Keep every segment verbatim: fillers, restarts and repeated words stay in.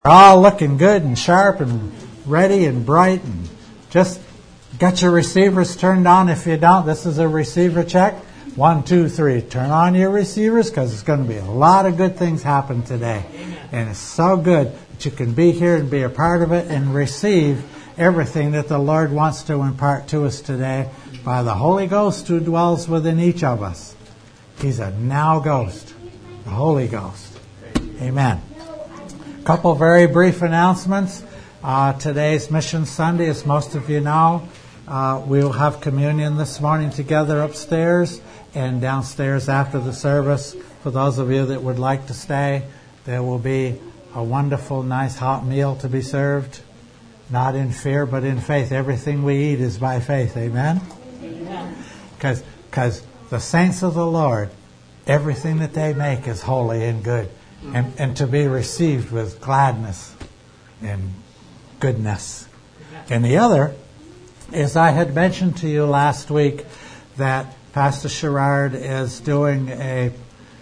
All looking good and sharp and ready and bright, and just got your receivers turned on. If you don't, this is a receiver check. One, two, three. Turn on your receivers, because it's going to be a lot of good things happen today. Amen. And it's so good that you can be here and be a part of it and receive everything that the Lord wants to impart to us today by the Holy Ghost who dwells within each of us. He's a now ghost, the Holy Ghost. Amen. Couple very brief announcements. Uh, today's Mission Sunday, as most of you know. Uh, we will have communion this morning together upstairs and downstairs after the service. For those of you that would like to stay, there will be a wonderful, nice hot meal to be served. Not in fear, but in faith. Everything we eat is by faith. Amen? Because because the saints of the Lord, everything that they make is holy and good. And, and to be received with gladness and goodness. And the other is, I had mentioned to you last week that Pastor Sherrard is doing a,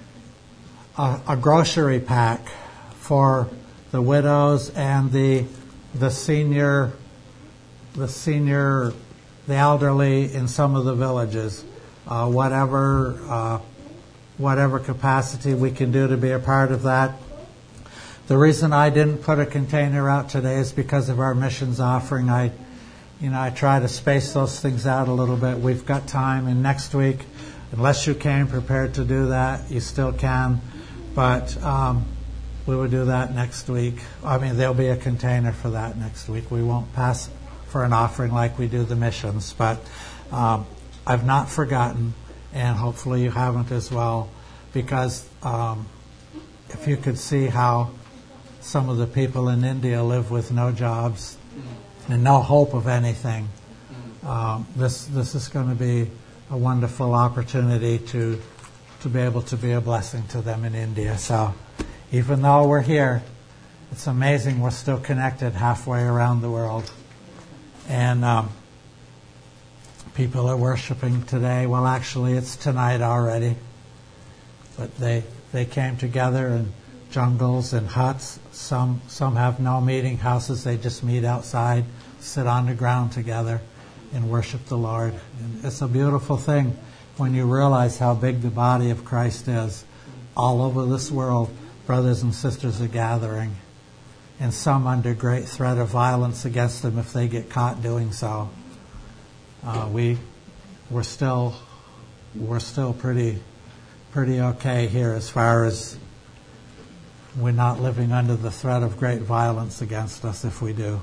a a grocery pack for the widows and the the senior the senior the elderly in some of the villages. Uh, whatever. Uh, whatever capacity we can do to be a part of that. The reason I didn't put a container out today is because of our missions offering. I, you know, I try to space those things out a little bit. We've got time, and next week, unless you came prepared to do that, you still can. But um, we will do that next week. I mean, there'll be a container for that next week. We won't pass for an offering like we do the missions, but um, I've not forgotten. And hopefully you haven't as well, because um, if you could see how some of the people in India live with no jobs and no hope of anything, um, this this is going to be a wonderful opportunity to to be able to be a blessing to them in India. So even though we're here, it's amazing we're still connected halfway around the world. And um, people are worshiping today. Well, actually, it's tonight already. But they they came together in jungles and huts. Some some have no meeting houses. They just meet outside, sit on the ground together, and worship the Lord. And it's a beautiful thing when you realize how big the body of Christ is. All over this world, brothers and sisters are gathering, and some under great threat of violence against them if they get caught doing so. Uh, we we're still we're still pretty pretty okay here, as far as we're not living under the threat of great violence against us if we do.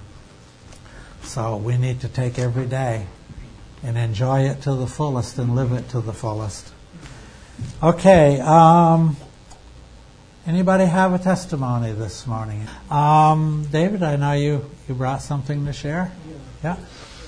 So we need to take every day and enjoy it to the fullest and live it to the fullest. Okay. Um, anybody have a testimony this morning? Um, David, I know you, you brought something to share. Yeah.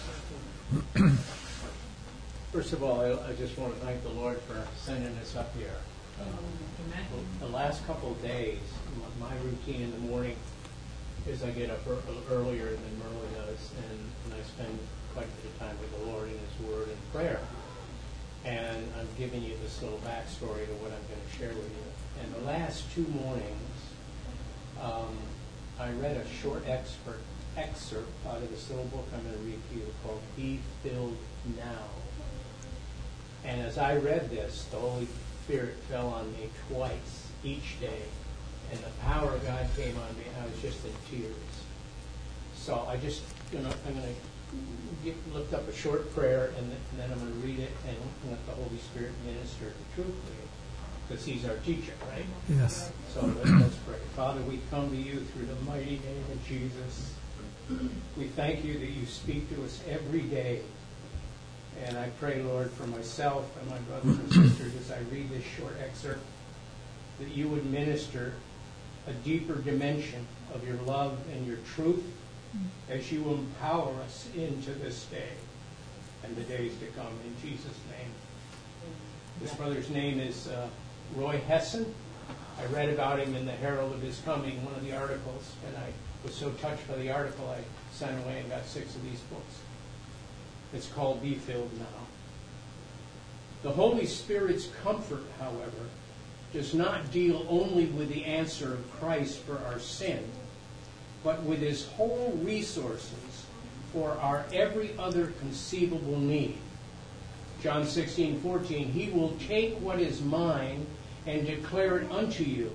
First of all, I, I just want to thank the Lord for sending us up here. Um, the last couple of days, my routine in the morning is I get up er, earlier than Merle does, and, and I spend quite a bit of time with the Lord in His Word and prayer. And I'm giving you this little backstory to what I'm going to share with you. And the last two mornings, um, I read a short excerpt excerpt out of this little book I'm going to read to you called Be Filled Now. And as I read this, the Holy Spirit fell on me twice each day, and the power of God came on me. I was just in tears. So I just, you know, I'm going to get, lift up a short prayer, and, th- and then I'm going to read it and let the Holy Spirit minister the truth to you, because He's our teacher, right? Yes. So let's, let's pray. Father, we come to you through the mighty name of Jesus. We thank you that you speak to us every day. And I pray, Lord, for myself and my brothers and sisters as I read this short excerpt, that you would minister a deeper dimension of your love and your truth as you empower us into this day and the days to come. In Jesus' name. This brother's name is uh, Roy Hesson. I read about him in the Herald of His Coming, one of the articles, and I was so touched by the article, I sent away and got six of these books. It's called Be Filled Now. The Holy Spirit's comfort, however, does not deal only with the answer of Christ for our sin, but with his whole resources for our every other conceivable need. John sixteen fourteen, he will take what is mine and declare it unto you.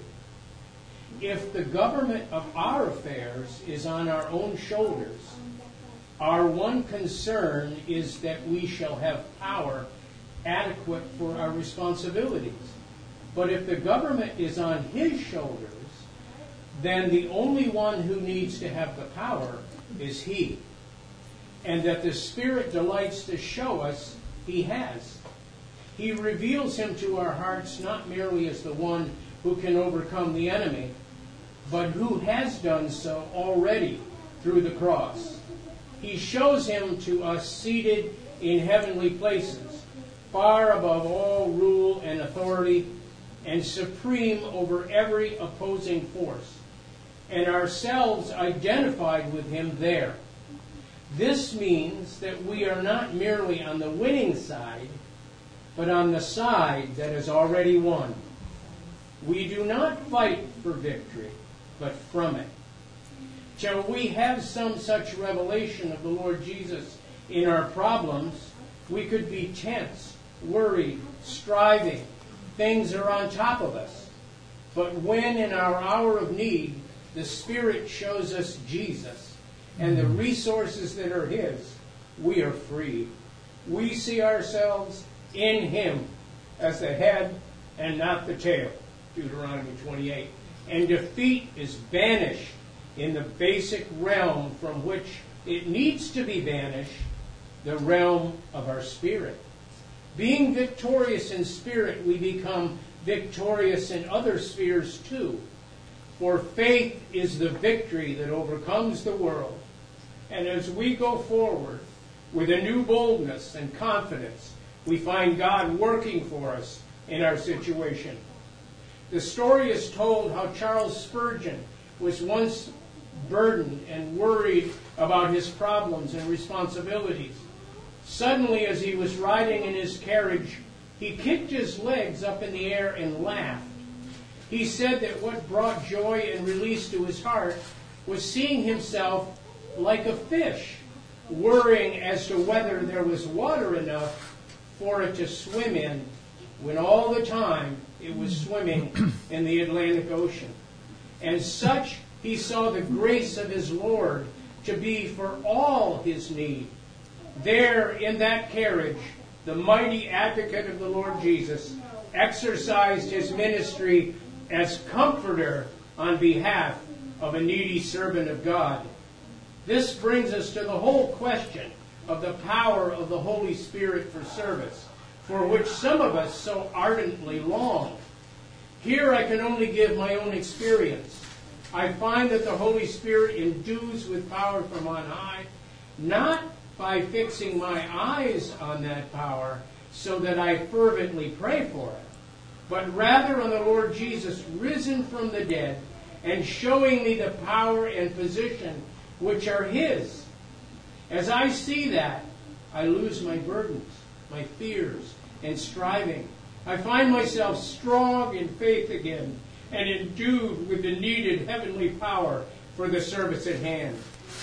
If the government of our affairs is on our own shoulders, our one concern is that we shall have power adequate for our responsibilities. But if the government is on his shoulders, then the only one who needs to have the power is he. And that the Spirit delights to show us he has. He reveals him to our hearts not merely as the one who can overcome the enemy, but who has done so already through the cross. He shows him to us seated in heavenly places, far above all rule and authority, and supreme over every opposing force, and ourselves identified with him there. This means that we are not merely on the winning side, but on the side that has already won. We do not fight for victory, but from it. Shall we have some such revelation of the Lord Jesus in our problems, we could be tense, worried, striving. Things are on top of us. But when in our hour of need, the Spirit shows us Jesus and the resources that are his, we are free. We see ourselves in him as the head and not the tail. Deuteronomy twenty-eight. And defeat is banished in the basic realm from which it needs to be banished, the realm of our spirit. Being victorious in spirit, we become victorious in other spheres too. For faith is the victory that overcomes the world. And as we go forward with a new boldness and confidence, we find God working for us in our situation. The story is told how Charles Spurgeon was once burdened and worried about his problems and responsibilities. Suddenly, as he was riding in his carriage, he kicked his legs up in the air and laughed. He said that what brought joy and release to his heart was seeing himself like a fish, worrying as to whether there was water enough for it to swim in, when all the time it was swimming in the Atlantic Ocean. And such he saw the grace of his Lord to be for all his need. There in that carriage, the mighty advocate of the Lord Jesus exercised his ministry as comforter on behalf of a needy servant of God. This brings us to the whole question of the power of the Holy Spirit for service, for which some of us so ardently long. Here I can only give my own experience. I find that the Holy Spirit endues with power from on high, not by fixing my eyes on that power so that I fervently pray for it, but rather on the Lord Jesus risen from the dead and showing me the power and position which are his. As I see that, I lose my burdens, my fears, and striving. I find myself strong in faith again and endued with the needed heavenly power for the service at hand.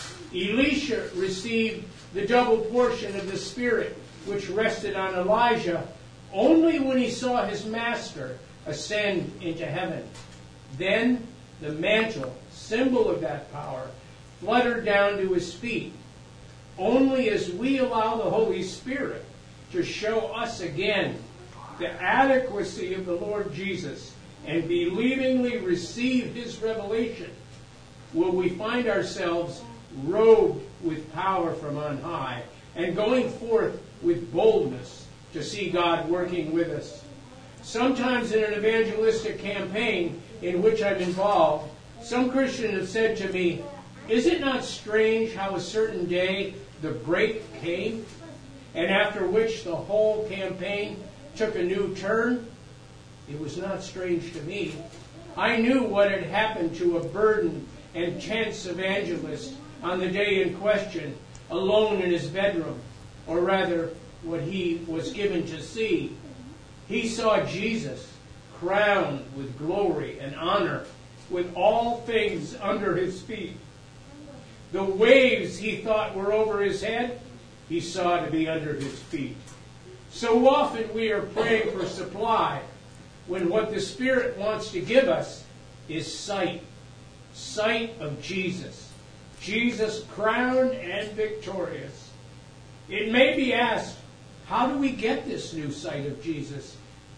Elisha received the double portion of the Spirit which rested on Elijah only when he saw his master ascend into heaven. Then the mantle, symbol of that power, fluttered down to his feet. Only as we allow the Holy Spirit to show us again the adequacy of the Lord Jesus and believingly receive his revelation will we find ourselves robed with power from on high and going forth with boldness to see God working with us. Sometimes in an evangelistic campaign in which I'm involved, some Christians have said to me, "Is it not strange how a certain day the break came, and after which the whole campaign took a new turn?" It was not strange to me. I knew what had happened to a burdened and tense evangelist on the day in question, alone in his bedroom, or rather, what he was given to see. He saw Jesus crowned with glory and honor, with all things under his feet, The waves he thought were over his head, he saw to be under his feet. So often we are praying for supply when what the Spirit wants to give us is sight. Sight of Jesus. Jesus crowned and victorious. It may be asked, how do we get this new sight of Jesus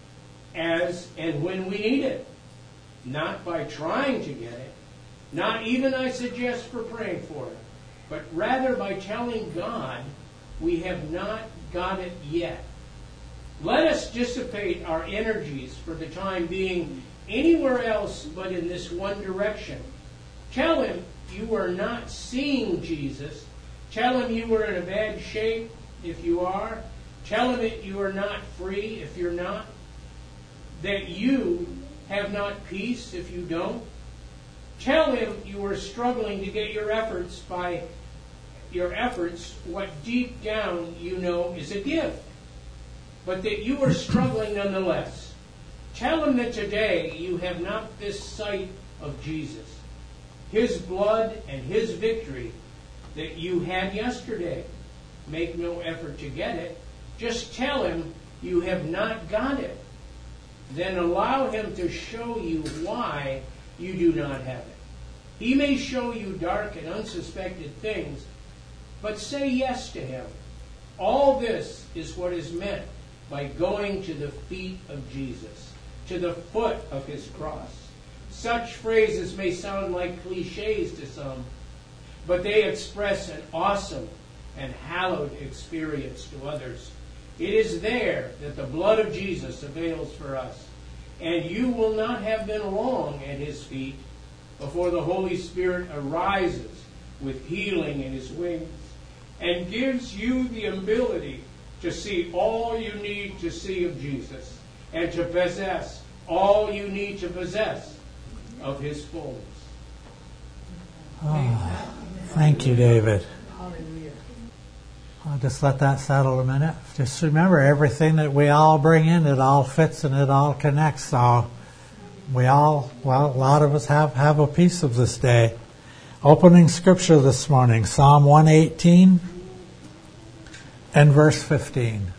as and when we need it? Not by trying to get it, not even, I suggest, for praying for it, but rather by telling God we have not got it yet. Let us dissipate our energies for the time being anywhere else but in this one direction. Tell him you are not seeing Jesus. Tell him you are in a bad shape if you are. Tell him that you are not free if you're not. That you have not peace if you don't. Tell him you are struggling to get your efforts by your efforts what deep down you know is a gift, but that you are struggling nonetheless. Tell him that today you have not this sight of Jesus, his blood and his victory that you had yesterday. Make no effort to get it. Just tell him you have not got it. Then allow him to show you why you do not have it. He may show you dark and unsuspected things, but say yes to him. All this is what is meant by going to the feet of Jesus, to the foot of his cross. Such phrases may sound like cliches to some, but they express an awesome and hallowed experience to others. It is there that the blood of Jesus avails for us, and you will not have been long at his feet before the Holy Spirit arises with healing in his wings and gives you the ability to see all you need to see of Jesus and to possess all you need to possess of his fullness. Oh, thank you, David. I'll just let that settle a minute. Just remember, everything that we all bring in, it all fits and it all connects. So we all, well, a lot of us have, have a piece of this day. Opening scripture this morning, Psalm one eighteen and verse fifteen.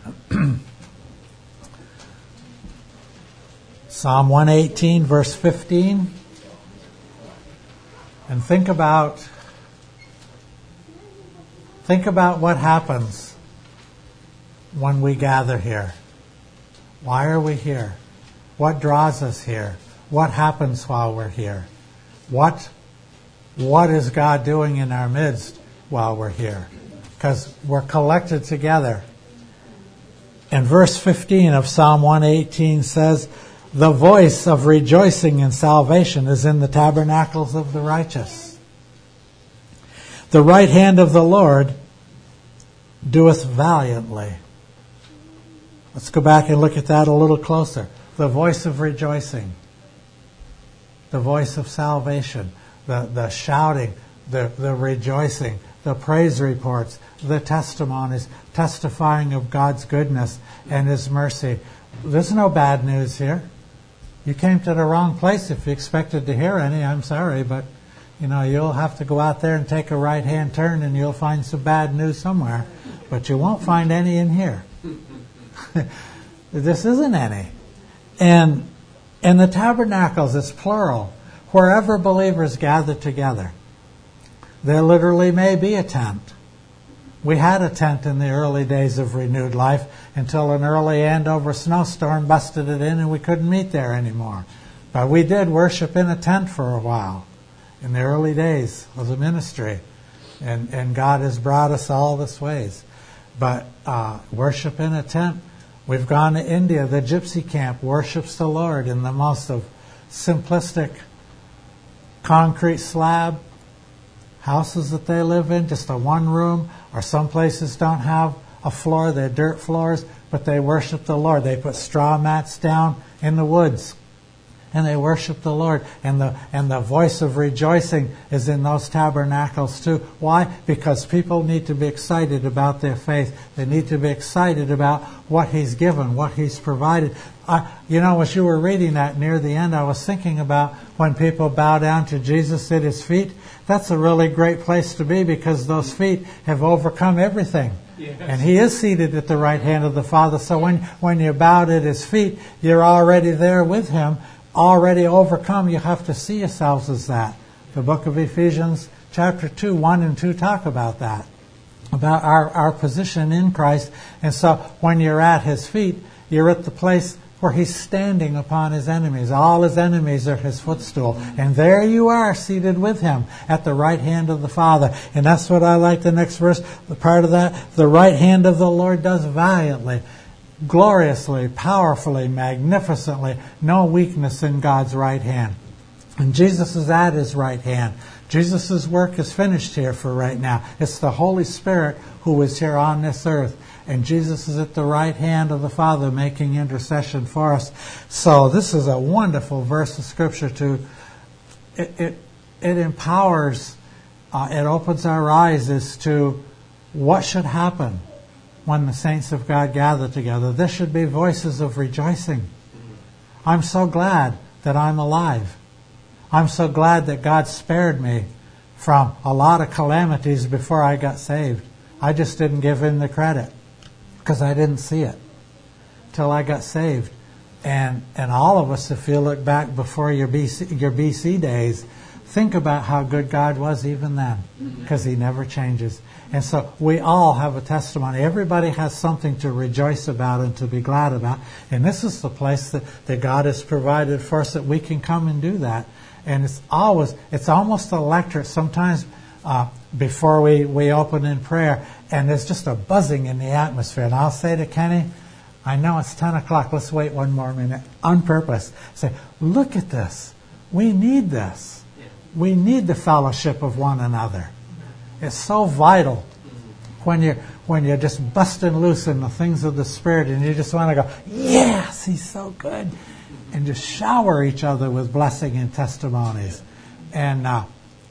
Psalm one eighteen, verse fifteen. And think about think about what happens when we gather here. Why are we here? What draws us here? What happens while we're here? What what is God doing in our midst while we're here? Because we're collected together. And verse fifteen of Psalm one eighteen says, "The voice of rejoicing and salvation is in the tabernacles of the righteous. The right hand of the Lord doeth valiantly." Let's go back and look at that a little closer. The voice of rejoicing. The voice of salvation. The, the shouting. The, the rejoicing. The praise reports. The testimonies. Testifying of God's goodness and his mercy. There's no bad news here. You came to the wrong place if you expected to hear any. I'm sorry, but you know, you'll have to go out there and take a right-hand turn and you'll find some bad news somewhere. But you won't find any in here. This isn't any. And in the tabernacles, it's plural. Wherever believers gather together, there literally may be a tent. We had a tent in the early days of Renewed Life until an early Andover snowstorm busted it in and we couldn't meet there anymore. But we did worship in a tent for a while in the early days of the ministry. And, and God has brought us all this ways. But uh, worship in a tent. We've gone to India. The gypsy camp worships the Lord in the most of simplistic concrete slab houses that they live in, just a one room, or some places don't have a floor, they're dirt floors, but they worship the Lord. They put straw mats down in the woods, and they worship the Lord. And the and the voice of rejoicing is in those tabernacles too. Why? Because people need to be excited about their faith. They need to be excited about what He's given, what He's provided. I, you know, as you were reading that near the end, I was thinking about when people bow down to Jesus at His feet. That's a really great place to be, because those feet have overcome everything. Yes. And He is seated at the right hand of the Father. So when, when you're bowed at His feet, you're already there with Him, already overcome. You have to see yourselves as that. The book of Ephesians chapter two, one and two talk about that, about our, our position in Christ. And so when you're at His feet, you're at the place where He's standing upon His enemies. All His enemies are His footstool. And there you are, seated with Him at the right hand of the Father. And that's what I like the next verse, the part of that. The right hand of the Lord does valiantly, gloriously, powerfully, magnificently. No weakness in God's right hand. And Jesus is at His right hand. Jesus' work is finished here for right now. It's the Holy Spirit who is here on this earth. And Jesus is at the right hand of the Father making intercession for us. So this is a wonderful verse of Scripture to, it it, it empowers, uh, it opens our eyes as to what should happen when the saints of God gather together. There should be voices of rejoicing. I'm so glad that I'm alive. I'm so glad that God spared me from a lot of calamities before I got saved. I just didn't give Him the credit, because I didn't see it till I got saved. And and all of us, if you look back before your B C, your B C days, think about how good God was even then, because He never changes. And so we all have a testimony. Everybody has something to rejoice about and to be glad about. And this is the place that, that God has provided for us, that we can come and do that. And it's always, it's almost electric sometimes uh, before we, we open in prayer. And there's just a buzzing in the atmosphere. And I'll say to Kenny, I know it's ten o'clock. Let's wait one more minute. On purpose. Say, look at this. We need this. We need the fellowship of one another. It's so vital when you're, when you're just busting loose in the things of the Spirit, and you just want to go, yes, He's so good. And just shower each other with blessing and testimonies. And uh,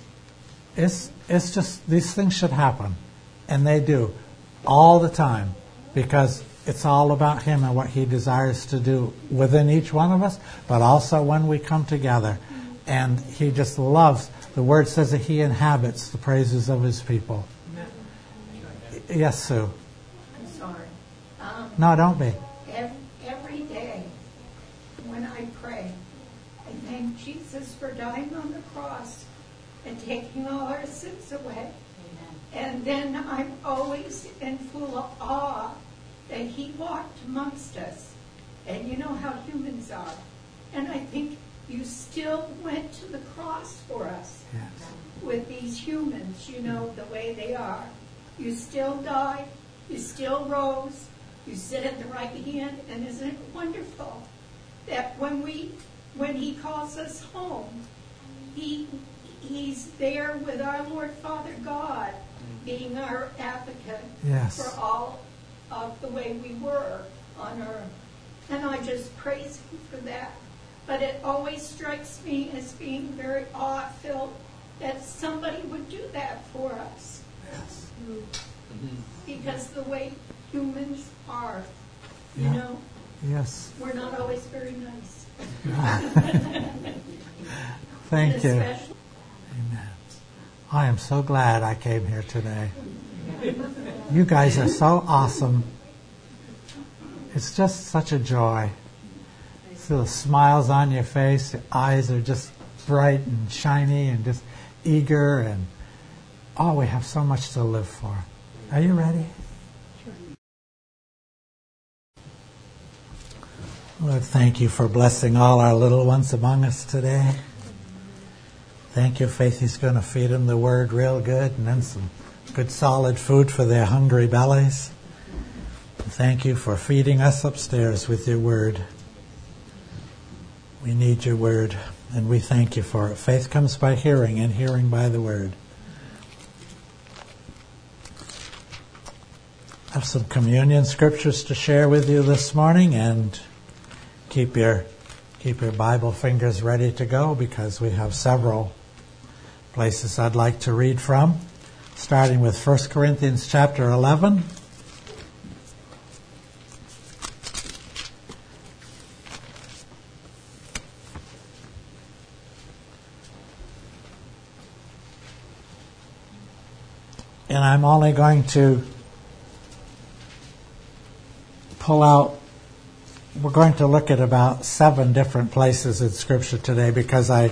it's it's just, these things should happen. And they do, all the time, because it's all about Him and what He desires to do within each one of us, but also when we come together. And He just loves, the Word says that He inhabits the praises of His people. Yes, Sue? I'm sorry. Um, no, don't be. Every, every day when I pray, I thank Jesus for dying on the cross and taking all our sins away. And then I'm always in full of awe that He walked amongst us. And you know how humans are. And I think You still went to the cross for us. Yes. With these humans, you know, the way they are. You still died. You still rose. You sit at the right hand. And isn't it wonderful that when we, when He calls us home, He He's there with our Lord Father God, being our advocate yes. for all of the way we were on earth. And I just praise Him for that. But it always strikes me as being very awe-filled that somebody would do that for us. Yes. Mm-hmm. Because the way humans are, you yeah. know, yes. we're not always very nice. Thank you. Especially Amen. I am so glad I came here today. You guys are so awesome. It's just such a joy. See the smiles on your face. Your eyes are just bright and shiny and just eager. And oh, we have so much to live for. Are you ready? Sure. Lord, thank You for blessing all our little ones among us today. Thank You, Faithy's going to feed them the Word real good, and then some good solid food for their hungry bellies. Thank You for feeding us upstairs with Your Word. We need Your Word, and we thank You for it. Faith comes by hearing, and hearing by the Word. I have some communion scriptures to share with you this morning, and keep your keep your Bible fingers ready to go because we have several places I'd like to read from, starting with First Corinthians chapter eleven. And I'm only going to pull out, we're going to look at about seven different places in Scripture today because I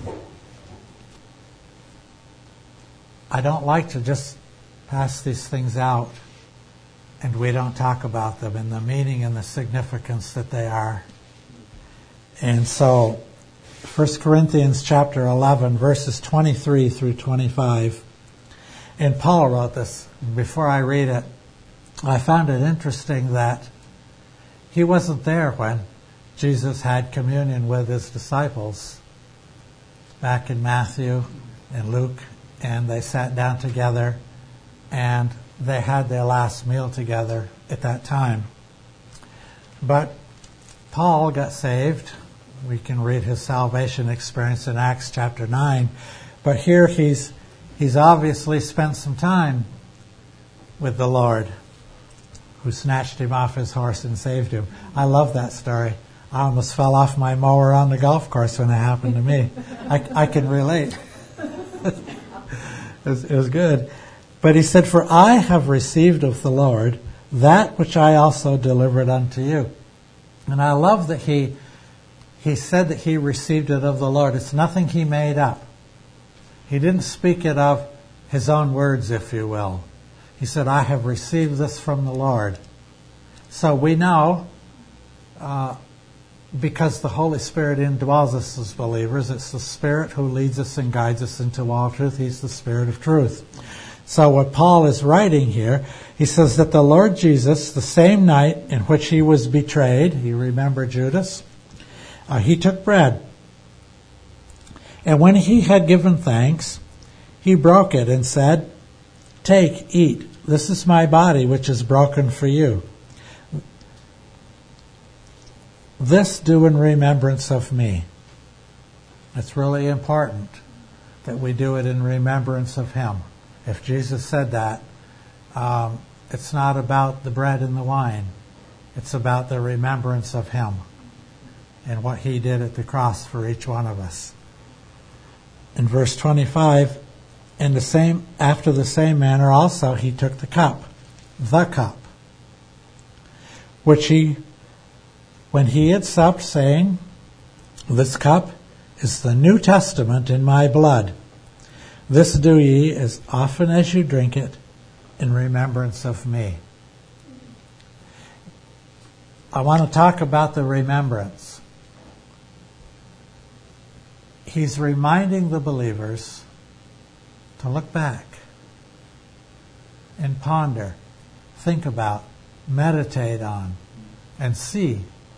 I don't like to just pass these things out and we don't talk about them and the meaning and the significance that they are. And so, First Corinthians chapter eleven, verses twenty-three through twenty-five. And Paul wrote this. Before I read it, I found it interesting that he wasn't there when Jesus had communion with his disciples back in Matthew and Luke, and they sat down together and they had their last meal together at that time. But Paul got saved. We can read his salvation experience in Acts chapter nine. But here he's He's obviously spent some time with the Lord who snatched him off his horse and saved him. I love that story. I almost fell off my mower on the golf course when it happened to me. I, I can relate. it, was, it was good. But he said, "For I have received of the Lord that which I also delivered unto you." And I love that he he said that he received it of the Lord. It's nothing he made up. He didn't speak it of his own words, if you will. He said, "I have received this from the Lord." So we know, uh, because the Holy Spirit indwells us as believers, it's the Spirit who leads us and guides us into all truth. He's the Spirit of truth. So what Paul is writing here, he says that the Lord Jesus, the same night in which he was betrayed, you remember Judas, uh, he took bread. And when he had given thanks, he broke it and said, "Take, eat. This is my body, which is broken for you. This do in remembrance of me." It's really important that we do it in remembrance of him. If Jesus said that, um, it's not about the bread and the wine. It's about the remembrance of him and what he did at the cross for each one of us. In verse twenty-five, in the same after the same manner also he took the cup, the cup, which he, when he had supped, saying, "This cup is the New Testament in my blood. This do ye as often as you drink it in remembrance of me." I want to talk about the remembrance. He's reminding the believers to look back and ponder, think about, meditate on, and see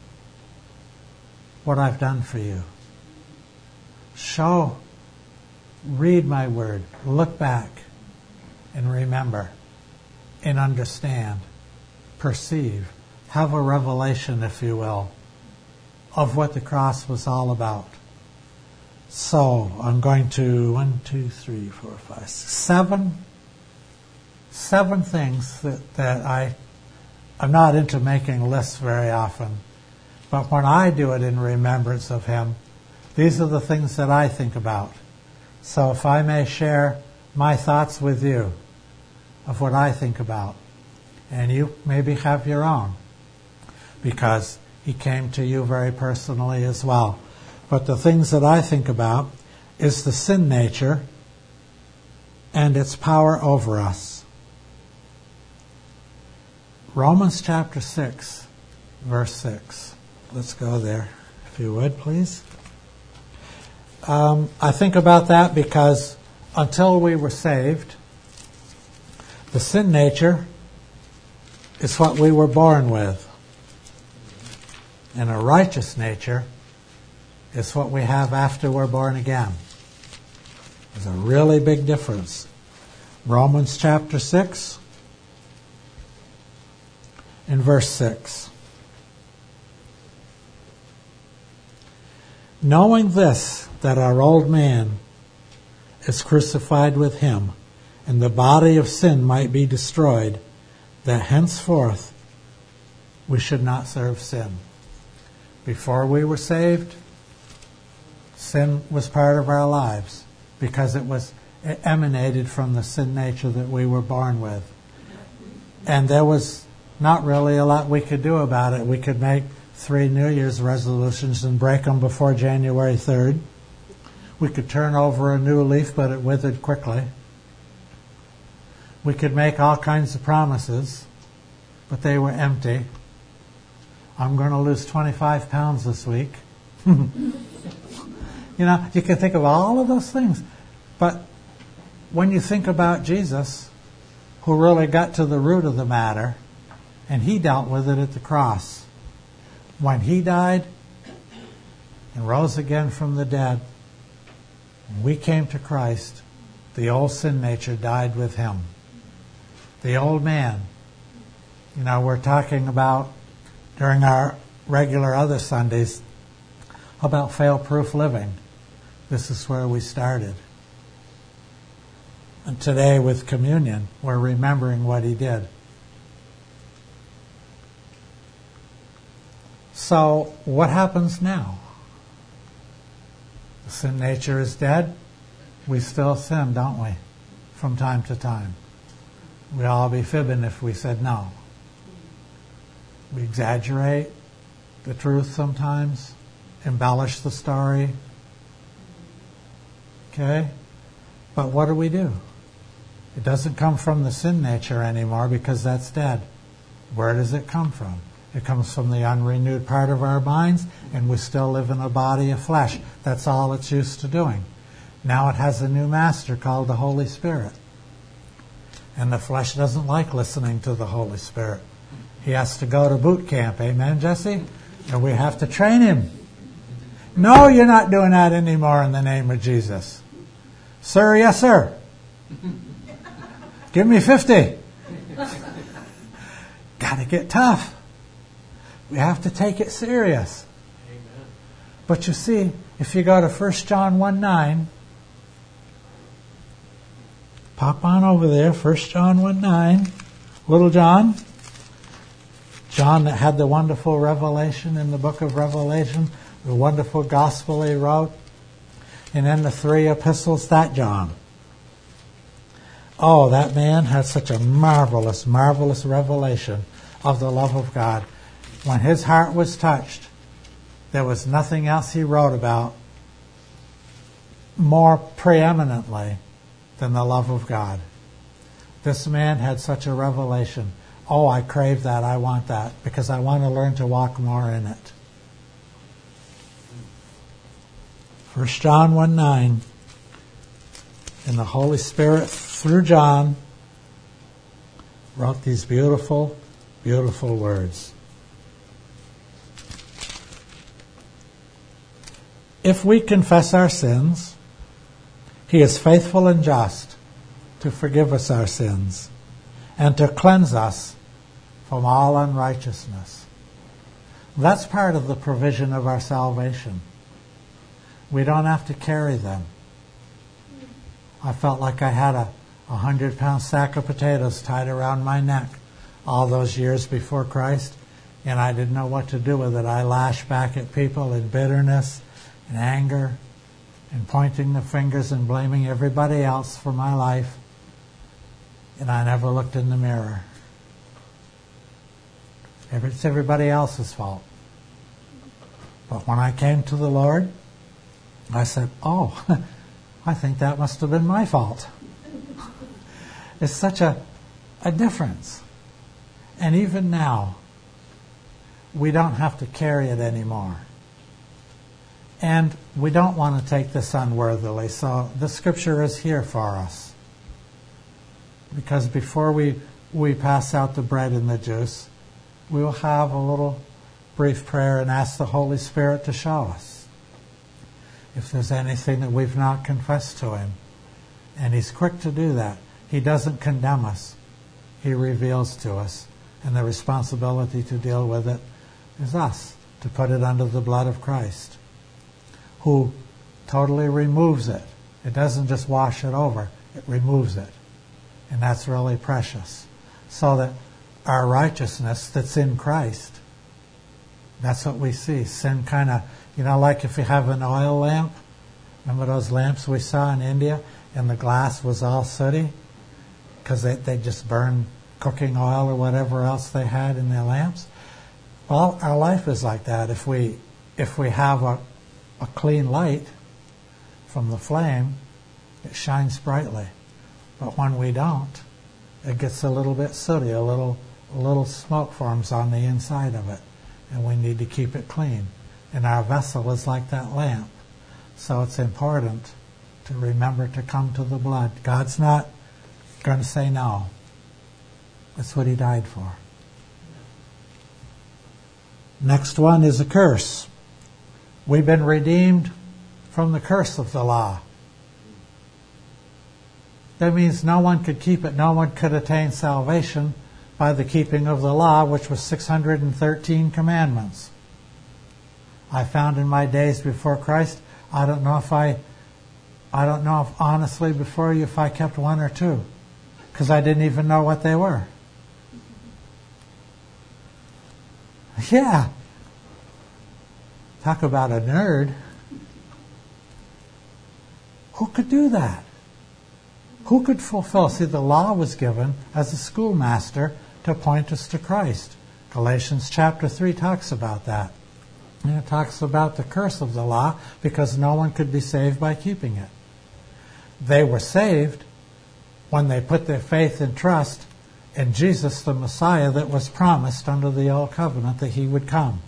what I've done for you. Show, read my word, look back, and remember, and understand, perceive, have a revelation, if you will, of what the cross was all about. So I'm going to one, two, three, four, five, six, seven, seven things that, that I, I'm not into making lists very often, but when I do it in remembrance of him, these are the things that I think about. So if I may share my thoughts with you of what I think about, and you maybe have your own, because he came to you very personally as well. But the things that I think about is the sin nature and its power over us. Romans chapter six, verse six. Let's go there, if you would, please. Um, I think about that because until we were saved, the sin nature is what we were born with. And a righteous nature is what we have after we're born again. There's a really big difference. Romans chapter six and verse six. knowing this, that our old man is crucified with him, and the body of sin might be destroyed, that henceforth we should not serve sin. Before we were saved, sin was part of our lives because it was it emanated from the sin nature that we were born with. And there was not really a lot we could do about it. We could make three New Year's resolutions and break them before January third. We could turn over a new leaf, but it withered quickly. We could make all kinds of promises, but they were empty. I'm going to lose twenty-five pounds this week. You know, you can think of all of those things. But when you think about Jesus, who really got to the root of the matter, and he dealt with it at the cross. When he died and rose again from the dead, when we came to Christ, the old sin nature died with him. The old man. You know, we're talking about, during our regular other Sundays, about fail-proof living. This is where we started. And today with communion, we're remembering what he did. So, what happens now? The sin nature is dead. We still sin, don't we? From time to time. We'd all be fibbing if we said no. We exaggerate the truth sometimes, embellish the story. Okay? But what do we do? It doesn't come from the sin nature anymore because that's dead. Where does it come from? It comes from the unrenewed part of our minds, and we still live in a body of flesh. That's all it's used to doing. Now it has a new master called the Holy Spirit. And the flesh doesn't like listening to the Holy Spirit. He has to go to boot camp. Amen, Jesse? And we have to train him. No, you're not doing that anymore in the name of Jesus. Sir, yes, sir. Give me fifty. Got to get tough. We have to take it serious. Amen. But you see, if you go to First John one nine, pop on over there, First John one nine, little John, John that had the wonderful revelation in the book of Revelation, the wonderful gospel he wrote, and then the three epistles, that John. Oh, that man had such a marvelous, marvelous revelation of the love of God. When his heart was touched, there was nothing else he wrote about more preeminently than the love of God. This man had such a revelation. Oh, I crave that, I want that, because I want to learn to walk more in it. First John one nine, and the Holy Spirit, through John, wrote these beautiful, beautiful words. If we confess our sins, he is faithful and just to forgive us our sins and to cleanse us from all unrighteousness. That's part of the provision of our salvation. We don't have to carry them. I felt like I had a a hundred pound sack of potatoes tied around my neck all those years before Christ, and I didn't know what to do with it. I lashed back at people in bitterness and anger and pointing the fingers and blaming everybody else for my life, and I never looked in the mirror. It's everybody else's fault. But when I came to the Lord, I said, oh, I think that must have been my fault. It's such a, a difference. And even now, we don't have to carry it anymore. And we don't want to take this unworthily. So the scripture is here for us. Because before we, we pass out the bread and the juice, we will have a little brief prayer and ask the Holy Spirit to show us if there's anything that we've not confessed to him. And he's quick to do that. He doesn't condemn us. He reveals to us. And the responsibility to deal with it is us, to put it under the blood of Christ, who totally removes it. It doesn't just wash it over, it removes it. And that's really precious. So that our righteousness that's in Christ, that's what we see. Sin kind of, you know, like if you have an oil lamp, remember those lamps we saw in India, and the glass was all sooty? Because they, they just burn cooking oil or whatever else they had in their lamps. Well, our life is like that. If we if we have a, a clean light from the flame, it shines brightly. But when we don't, it gets a little bit sooty, a little a little smoke forms on the inside of it, and we need to keep it clean. And our vessel is like that lamp. So it's important to remember to come to the blood. God's not going to say no. That's what he died for. Next one is a curse. We've been redeemed from the curse of the law. That means no one could keep it. No one could attain salvation by the keeping of the law, which was six hundred thirteen commandments. I found in my days before Christ, I don't know if I, I don't know if honestly before you if I kept one or two, because I didn't even know what they were. Yeah. Talk about a nerd. Who could do that? Who could fulfill? See, the law was given as a schoolmaster to point us to Christ. Galatians chapter three talks about that. And it talks about the curse of the law because no one could be saved by keeping it. They were saved when they put their faith and trust in Jesus, the Messiah that was promised under the old covenant that he would come.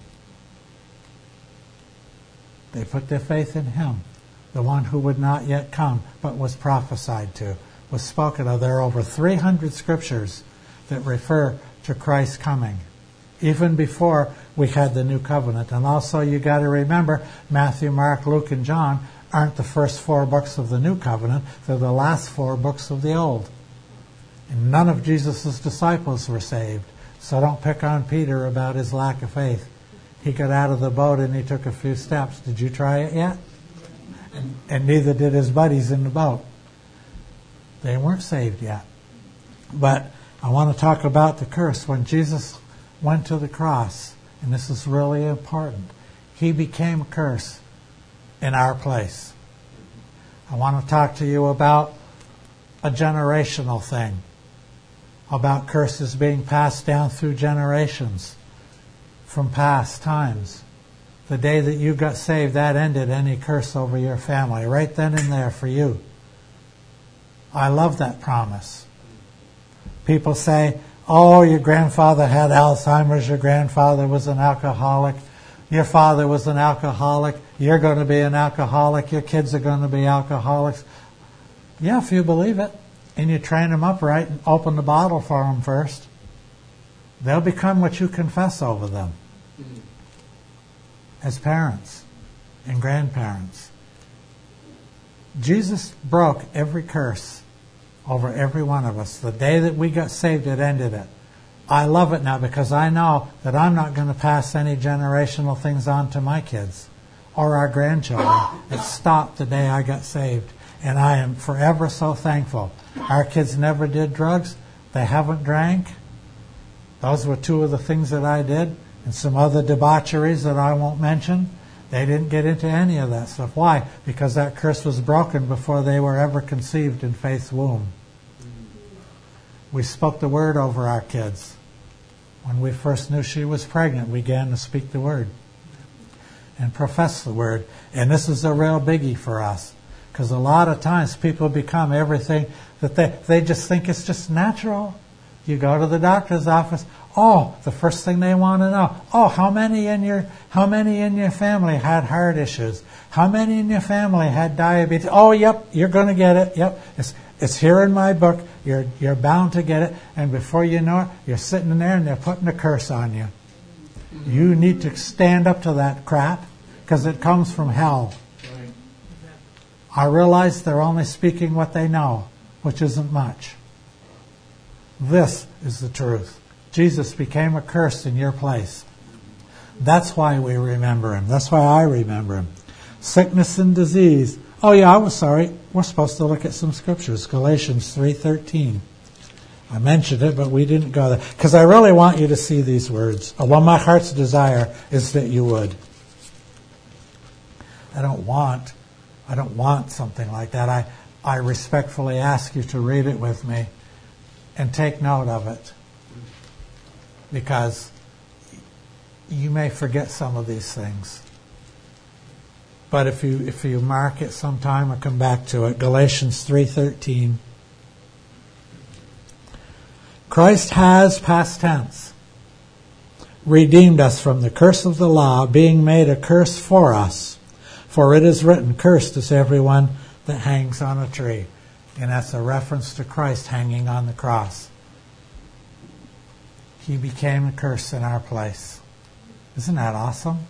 They put their faith in him, the one who would not yet come, but was prophesied to, was spoken of. There are over three hundred scriptures that refer to Christ coming, even before we had the new covenant. And also you got to remember, Matthew, Mark, Luke, and John aren't the first four books of the new covenant. They're the last four books of the old. And none of Jesus' disciples were saved. So don't pick on Peter about his lack of faith. He got out of the boat and he took a few steps. Did you try it yet? And, and neither did his buddies in the boat. They weren't saved yet. But I want to talk about the curse. When Jesus went to the cross, and this is really important, he became a curse in our place. I want to talk to you about a generational thing, about curses being passed down through generations from past times. The day that you got saved, that ended any curse over your family, right then and there for you. I love that promise. People say, oh, your grandfather had Alzheimer's, your grandfather was an alcoholic, your father was an alcoholic, you're going to be an alcoholic, your kids are going to be alcoholics. Yeah, if you believe it, and you train them up right and open the bottle for them first, they'll become what you confess over them as parents and grandparents. Jesus broke every curse over every one of us. The day that we got saved, it ended it. I love it now because I know that I'm not going to pass any generational things on to my kids or our grandchildren. It stopped the day I got saved. And I am forever so thankful. Our kids never did drugs. They haven't drank. Those were two of the things that I did. And some other debaucheries that I won't mention. They didn't get into any of that stuff. Why? Because that curse was broken before they were ever conceived in faith's womb. We spoke the word over our kids. When we first knew she was pregnant, we began to speak the word and profess the word. And this is a real biggie for us. Because a lot of times people become everything that they, they just think it's just natural. You go to the doctor's office. Oh, the first thing they want to know. Oh, how many in your how many in your family had heart issues? How many in your family had diabetes? Oh, yep, you're going to get it. Yep, it's it's here in my book. You're you're bound to get it. And before you know it, you're sitting in there and they're putting a curse on you. You need to stand up to that crap because it comes from hell. I realize they're only speaking what they know, which isn't much. This is the truth. Jesus became a curse in your place. That's why we remember him. That's why I remember him. sickness and disease. Oh yeah, I was sorry. We're supposed to look at some scriptures. Galatians three thirteen. I mentioned it, but we didn't go there. Because I really want you to see these words. Oh, well, my heart's desire is that you would. I don't want, I don't want something like that. I, I respectfully ask you to read it with me and take note of it. Because you may forget some of these things. But if you if you mark it sometime or come back to it, Galatians three thirteen. Christ has, past tense, redeemed us from the curse of the law, being made a curse for us. For it is written, cursed is everyone that hangs on a tree. And that's a reference to Christ hanging on the cross. He became a curse in our place. Isn't that awesome?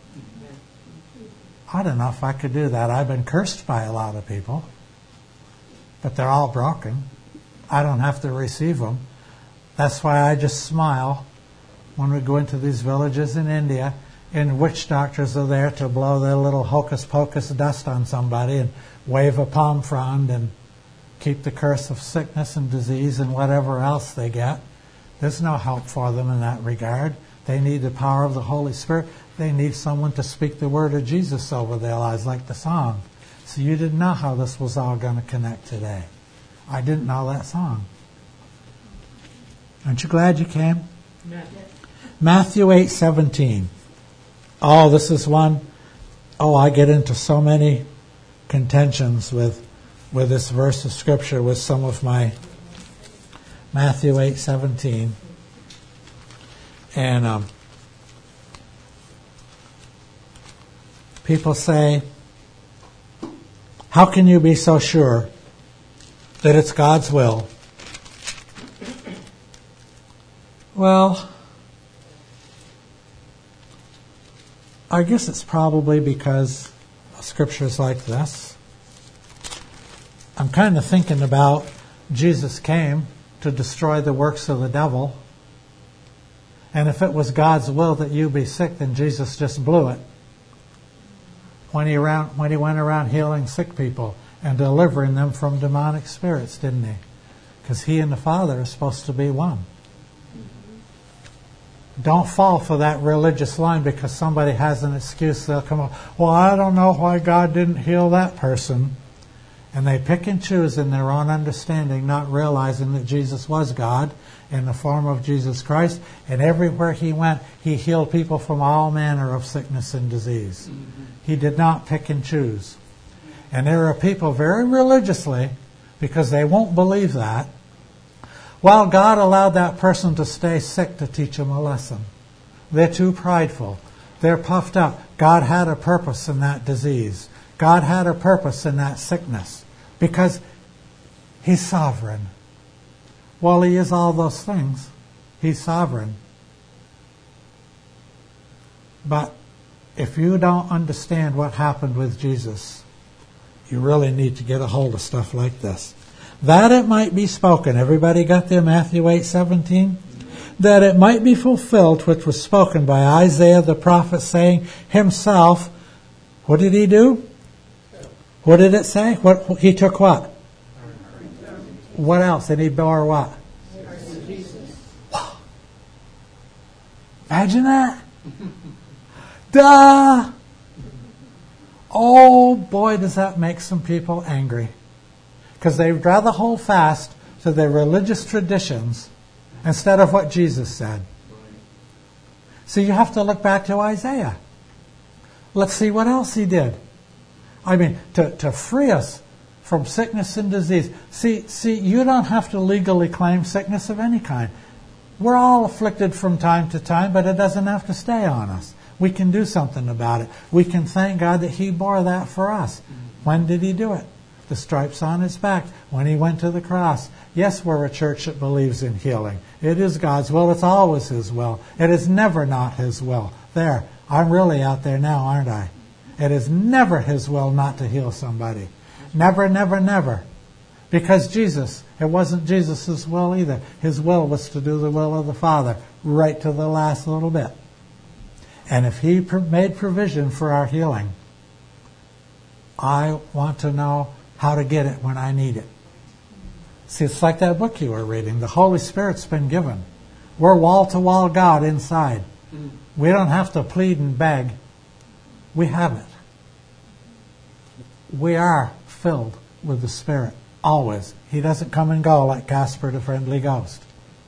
I don't know if I could do that. I've been cursed by a lot of people. But they're all broken. I don't have to receive them. That's why I just smile when we go into these villages in India and witch doctors are there to blow their little hocus pocus dust on somebody and wave a palm frond and keep the curse of sickness and disease and whatever else they get. There's no help for them in that regard. They need the power of the Holy Spirit. They need someone to speak the word of Jesus over their lives, like the song. So you didn't know how this was all going to connect today. I didn't know that song. Aren't you glad you came? Amen. Matthew eight seventeen. Oh, this is one. Oh, I get into so many contentions with with this verse of Scripture with some of my Matthew eight seventeen. And um, people say, how can you be so sure that it's God's will? Well, I guess it's probably because of scriptures like this. I'm kind of thinking about Jesus came to destroy the works of the devil. And if it was God's will that you be sick, then Jesus just blew it. When he, around, when he went around healing sick people and delivering them from demonic spirits, didn't he? Because he and the Father are supposed to be one. Don't fall for that religious line because somebody has an excuse. They'll come up, well, I don't know why God didn't heal that person. And they pick and choose in their own understanding, not realizing that Jesus was God in the form of Jesus Christ. And everywhere he went, he healed people from all manner of sickness and disease. Mm-hmm. He did not pick and choose. And there are people very religiously, because they won't believe that, well, God allowed that person to stay sick to teach them a lesson. They're too prideful. They're puffed up. God had a purpose in that disease. God had a purpose in that sickness because he's sovereign. Well, he is all those things. He's sovereign. But if you don't understand what happened with Jesus, you really need to get a hold of stuff like this. That it might be spoken. Everybody got there, Matthew eight seventeen? That it might be fulfilled which was spoken by Isaiah the prophet, saying himself, what did he do? What did it say? What he took what? What else? And he bore what? Wow. Imagine that. Duh. Oh boy, does that make some people angry. Because they'd rather hold fast to their religious traditions instead of what Jesus said. So you have to look back to Isaiah. Let's see what else he did. I mean, to, to free us from sickness and disease. See, see, you don't have to legally claim sickness of any kind. We're all afflicted from time to time, but it doesn't have to stay on us. We can do something about it. We can thank God that he bore that for us. When did he do it? The stripes on his back, when he went to the cross. Yes, we're a church that believes in healing. It is God's will. It's always his will. It is never not his will. There, I'm really out there now, aren't I? It is never his will not to heal somebody. Never, never, never. Because Jesus, it wasn't Jesus' will either. His will was to do the will of the Father right to the last little bit. And if he made provision for our healing, I want to know how to get it when I need it. See, it's like that book you were reading. The Holy Spirit's been given. We're wall-to-wall God inside. We don't have to plead and beg. We have it. We are filled with the Spirit, always. He doesn't come and go like Casper the Friendly Ghost.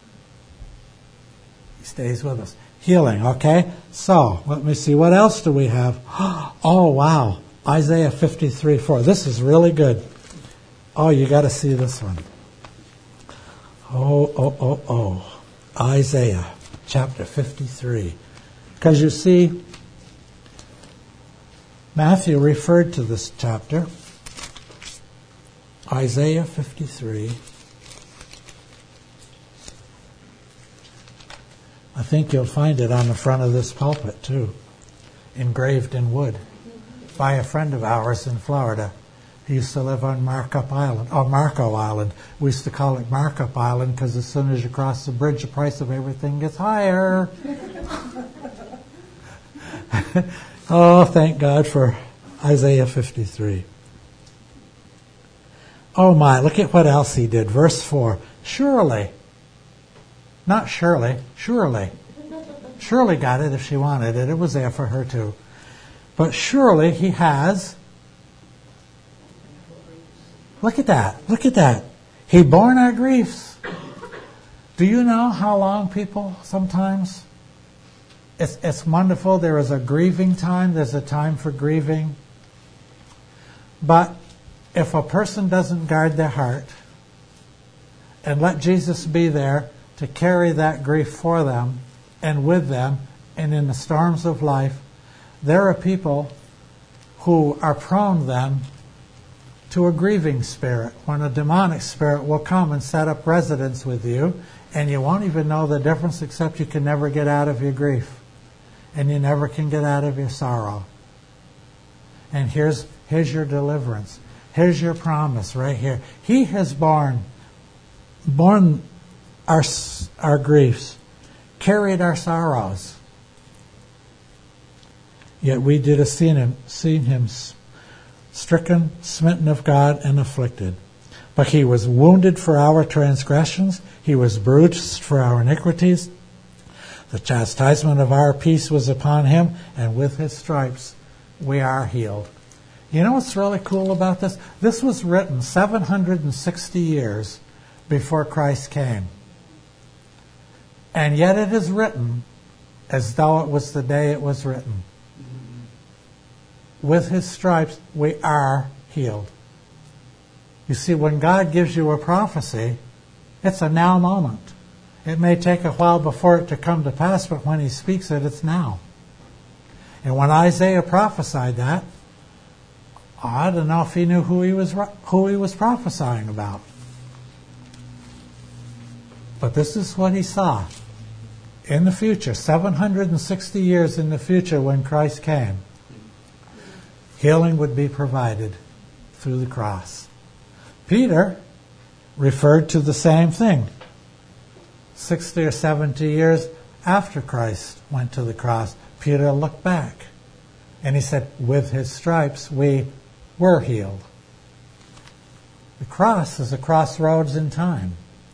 He stays with us. Healing, okay? So, let me see. What else do we have? Oh, wow. Isaiah fifty-three four. This is really good. Oh, you got to see this one. Oh, oh, oh, oh. Isaiah chapter fifty-three. Because you see, Matthew referred to this chapter. Isaiah fifty-three. I think you'll find it on the front of this pulpit too, engraved in wood, by a friend of ours in Florida. He used to live on Markup Island, oh, Marco Island. We used to call it Markup Island because as soon as you cross the bridge, the price of everything gets higher. Oh, thank God for Isaiah fifty-three. Oh my, look at what else he did. Verse four. Surely. Not Shirley, surely. Shirley got it if she wanted it. It was there for her too. But surely he has. Look at that. Look at that. He borne our griefs. Do you know how long people sometimes? It's, it's wonderful. There is a grieving time. There's a time for grieving. But if a person doesn't guard their heart and let Jesus be there to carry that grief for them and with them and in the storms of life, there are people who are prone then to a grieving spirit, when a demonic spirit will come and set up residence with you, and you won't even know the difference except you can never get out of your grief, and you never can get out of your sorrow. And here's here's your deliverance. Here's your promise right here. He has borne, borne our our griefs, carried our sorrows. Yet we did have seen him, seen him stricken, smitten of God, and afflicted. But he was wounded for our transgressions. He was bruised for our iniquities. The chastisement of our peace was upon him, and with his stripes we are healed. You know what's really cool about this? This was written seven hundred sixty years before Christ came. And yet it is written as though it was the day it was written. With his stripes, we are healed. You see, when God gives you a prophecy, it's a now moment. It may take a while before it to come to pass, but when he speaks it, it's now. And when Isaiah prophesied that, I don't know if he knew who he was who he was prophesying about. But this is what he saw. In the future, seven hundred sixty years in the future when Christ came, healing would be provided through the cross. Peter referred to the same thing. sixty or seventy years after Christ went to the cross, Peter looked back and he said, with his stripes we were healed. The cross is a crossroads in time.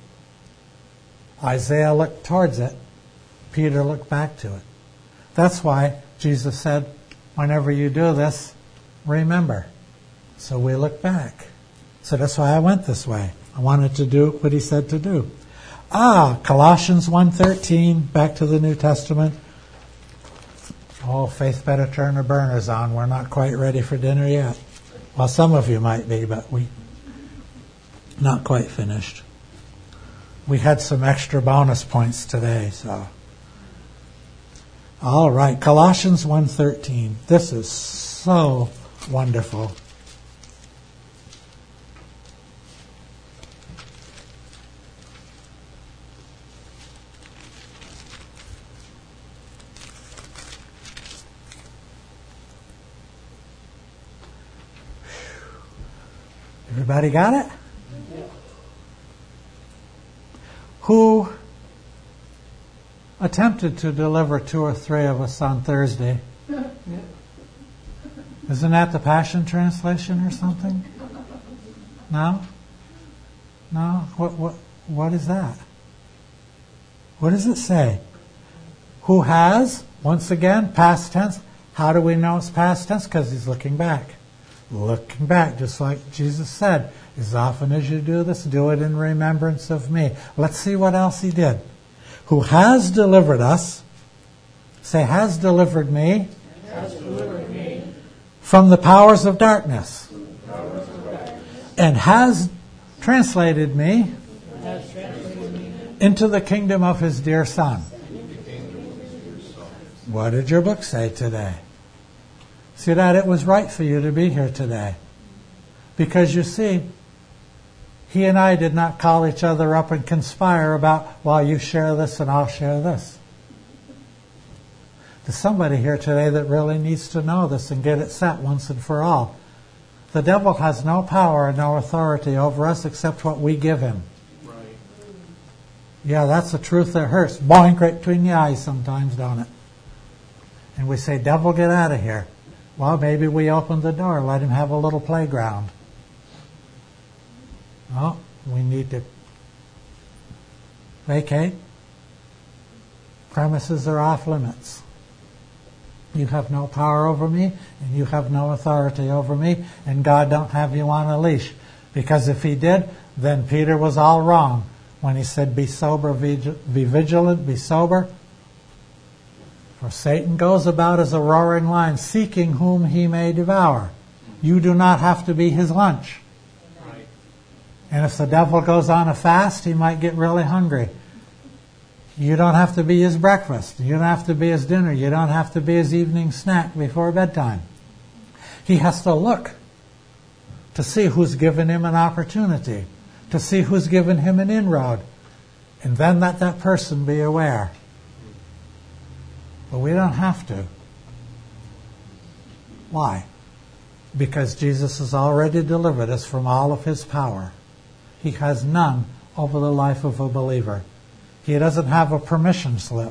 Isaiah looked towards it. Peter looked back to it. That's why Jesus said, whenever you do this, remember. So we look back. So that's why I went this way. I wanted to do what he said to do. Ah, Colossians one thirteen, back to the New Testament. Oh, Faith better turn her burners on. We're not quite ready for dinner yet. Well, some of you might be, but we not quite finished. We had some extra bonus points today, so. All right, Colossians one thirteen. This is so wonderful. Everybody got it? Yeah. Who attempted to deliver two or three of us on Thursday? Isn't that the Passion Translation or something? No? No? What, what, what is that? What does it say? Who has, once again, past tense. How do we know it's past tense? Because he's looking back. Looking back, just like Jesus said, as often as you do this, do it in remembrance of me. Let's see what else he did. Who has delivered us, say, has delivered me, Has delivered me from the powers of darkness, from the powers of darkness, and has translated me and has translated me into the kingdom of his dear Son. What did your book say today? See that it was right for you to be here today. Because you see, he and I did not call each other up and conspire about, well, you share this and I'll share this. There's somebody here today that really needs to know this and get it set once and for all. The devil has no power and no authority over us except what we give him. right. Yeah, that's the truth that hurts. Boink right between the eyes sometimes, don't it? And we say, devil, get out of here. Well, maybe we open the door, let him have a little playground. Well, we need to vacate. Premises are off limits. You have no power over me, and you have no authority over me, and God don't have you on a leash. Because if he did, then Peter was all wrong when he said, be sober, be vigilant, be sober. For Satan goes about as a roaring lion, seeking whom he may devour. You do not have to be his lunch. Right. And if the devil goes on a fast, he might get really hungry. You don't have to be his breakfast. You don't have to be his dinner. You don't have to be his evening snack before bedtime. He has to look to see who's given him an opportunity, to see who's given him an inroad, and then let that person be aware. But we don't have to. Why? Because Jesus has already delivered us from all of his power. He has none over the life of a believer. He doesn't have a permission slip.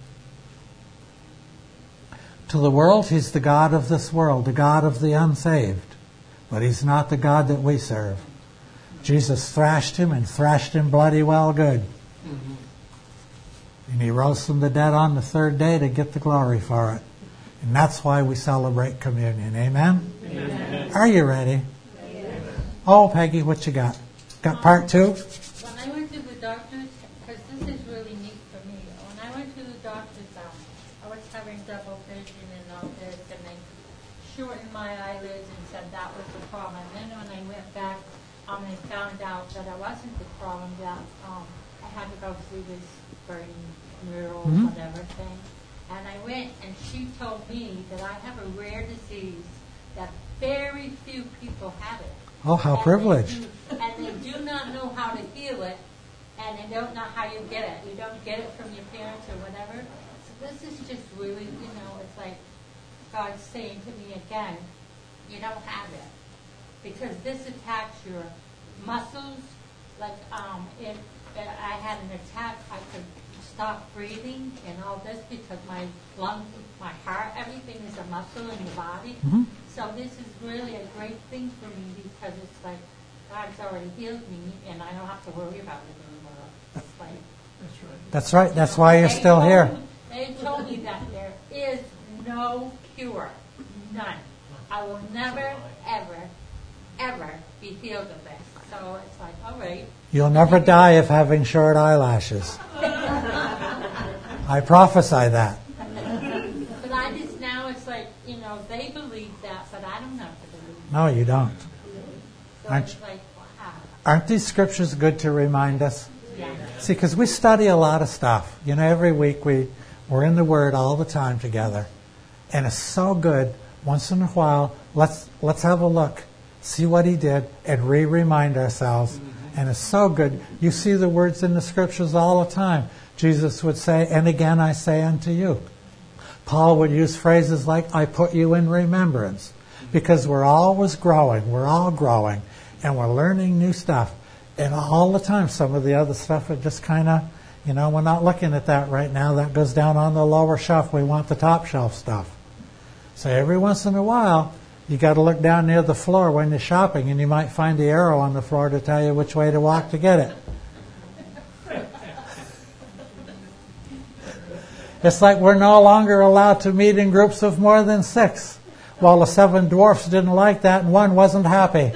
To the world, he's the God of this world, the God of the unsaved. But he's not the God that we serve. Jesus thrashed him and thrashed him bloody well good. Mm-hmm. And he rose from the dead on the third day to get the glory for it. And that's why we celebrate communion. Amen? Amen. Are you ready? Amen. Oh, Peggy, what you got? Got part two? When I went to the doctor's, because this is really neat for me. When I went to the doctor's, um, I was having double vision and all this, and they shortened my eyelids and said that was the problem. And then when I went back, um, they found out that it wasn't the problem, that um, I had to go through this burning mural, Mhm. whatever thing. And I went, and she told me that I have a rare disease that very few people have it. Oh, how And privileged. They do, and they do not know how to heal it, and they don't know how you get it. You don't get it from your parents or whatever. So this is just really, you know, it's like God saying to me again, you don't have it. Because this attacks your muscles. Like, um, if I had an attack, I could stop breathing and all this because my lungs, my heart, everything is a muscle in the body. Mhm. So this is really a great thing for me because it's like God's already healed me and I don't have to worry about it anymore. It's like, That's right. That's right. That's why you're they still told here. me- They told me that there is no cure. None. I will never, ever, ever be healed of this. So it's like, all right. You'll never die of having short eyelashes. I prophesy that. But I just now it's like, you know, they believe that, but I don't have to believe No, you don't. So Aren't it's like, wow. Aren't these scriptures good to remind us? Yeah. See, because we study a lot of stuff. You know, every week we, we're in the Word all the time together. And it's so good, once in a while, let's let's have a look, see what he did, and re-remind ourselves. And it's so good. You see the words in the scriptures all the time. Jesus would say, and again I say unto you. Paul would use phrases like, I put you in remembrance. Because we're always growing. We're all growing. And we're learning new stuff. And all the time, some of the other stuff are just kind of, you know, we're not looking at that right now. That goes down on the lower shelf. We want the top shelf stuff. So every once in a while, You got to look down near the floor when you're shopping, and you might find the arrow on the floor to tell you which way to walk to get it. It's like we're no longer allowed to meet in groups of more than six. Well, the seven dwarfs didn't like that, and one wasn't happy.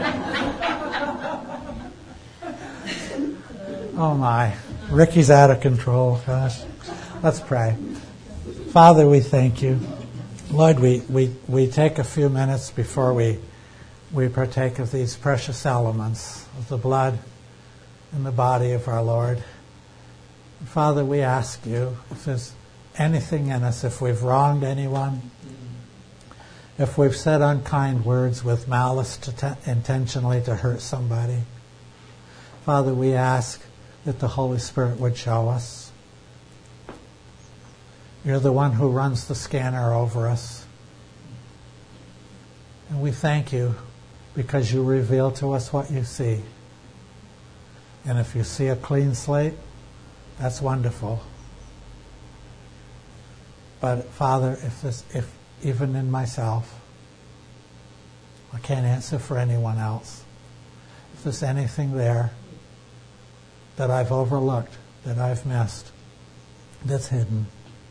Oh my, Ricky's out of control. Gosh, let's pray. Father, we thank you. Lord, we, we, we take a few minutes before we we partake of these precious elements of the blood and the body of our Lord. Father, we ask you if there's anything in us, if we've wronged anyone, if we've said unkind words with malice to te- intentionally to hurt somebody, Father, we ask that the Holy Spirit would show us. You're the one who runs the scanner over us. And we thank you because you reveal to us what you see. And if you see a clean slate, that's wonderful. But Father, if this, if even in myself, I can't answer for anyone else. If there's anything there that I've overlooked, that I've missed, that's hidden,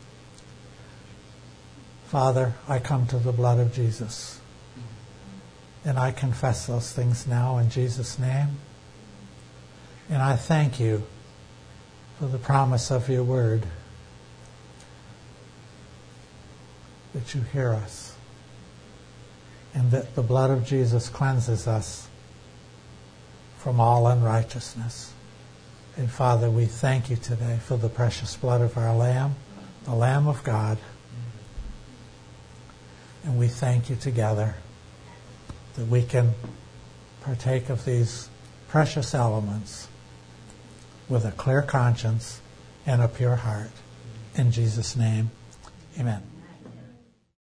Father, I come to the blood of Jesus. And I confess those things now in Jesus' name. And I thank you for the promise of your word, that you hear us, and that the blood of Jesus cleanses us from all unrighteousness. And Father, we thank you today for the precious blood of our Lamb, the Lamb of God. And we thank you together that we can partake of these precious elements with a clear conscience and a pure heart. In Jesus' name, amen.